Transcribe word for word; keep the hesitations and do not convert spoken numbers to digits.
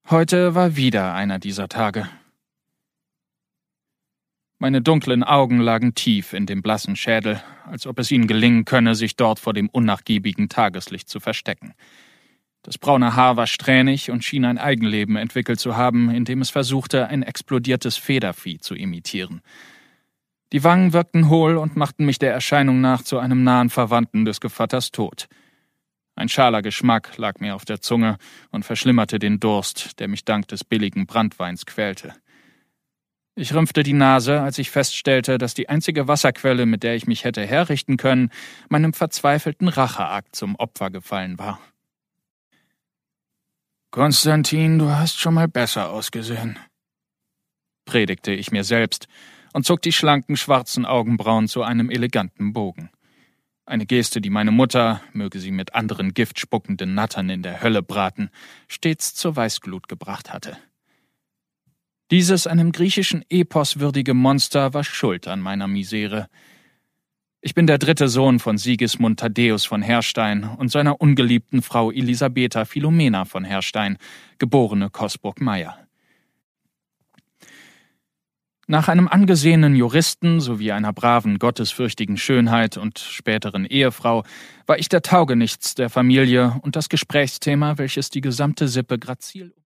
Heute war wieder einer dieser Tage. Meine dunklen Augen lagen tief in dem blassen Schädel, als ob es ihnen gelingen könne, sich dort vor dem unnachgiebigen Tageslicht zu verstecken. Das braune Haar war strähnig und schien ein Eigenleben entwickelt zu haben, indem es versuchte, ein explodiertes Federvieh zu imitieren. Die Wangen wirkten hohl und machten mich der Erscheinung nach zu einem nahen Verwandten des Gevatters Tod. Ein schaler Geschmack lag mir auf der Zunge und verschlimmerte den Durst, der mich dank des billigen Branntweins quälte. Ich rümpfte die Nase, als ich feststellte, dass die einzige Wasserquelle, mit der ich mich hätte herrichten können, meinem verzweifelten Racheakt zum Opfer gefallen war. »Konstantin, du hast schon mal besser ausgesehen«, predigte ich mir selbst und zog die schlanken schwarzen Augenbrauen zu einem eleganten Bogen. Eine Geste, die meine Mutter, möge sie mit anderen giftspuckenden Nattern in der Hölle braten, stets zur Weißglut gebracht hatte. Dieses einem griechischen Epos würdige Monster war schuld an meiner Misere. Ich bin der dritte Sohn von Sigismund Thaddäus von Herstein und seiner ungeliebten Frau Elisabetha Philomena von Herstein, geborene Cosburg-Meyer. Nach einem angesehenen Juristen sowie einer braven, gottesfürchtigen Schönheit und späteren Ehefrau war ich der Taugenichts der Familie und das Gesprächsthema, welches die gesamte Sippe grazil